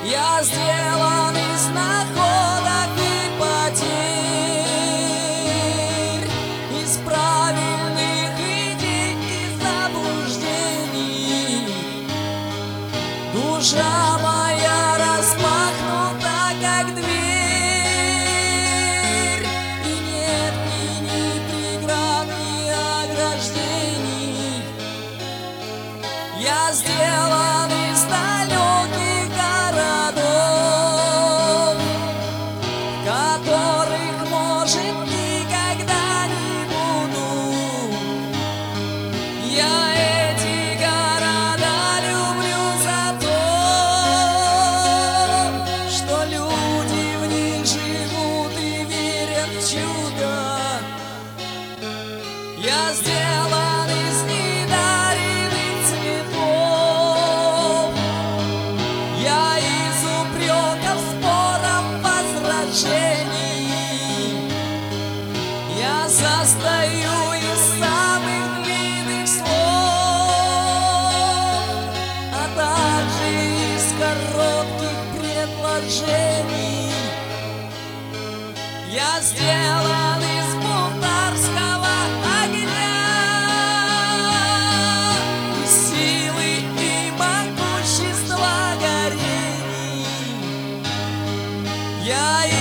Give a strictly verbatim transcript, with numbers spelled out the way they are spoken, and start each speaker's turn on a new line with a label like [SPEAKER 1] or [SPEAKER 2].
[SPEAKER 1] Я сделан из находок и потерь, из правильных идей и заблуждений. Душа моя распахнута, как дверь, и нет ни преград, ни ограждений. Я сделан из далеких городов, в которых, может, никогда не буду. Я эти города люблю за то, что люди в них живут и верят в чудо. Я сделан из недаренных цветов, я из упреков, споров, возражений. Я состою из самых длинных слов, а также из коротких предложений. Я сделан из бунтарского огня, из силы и могущества горений. Я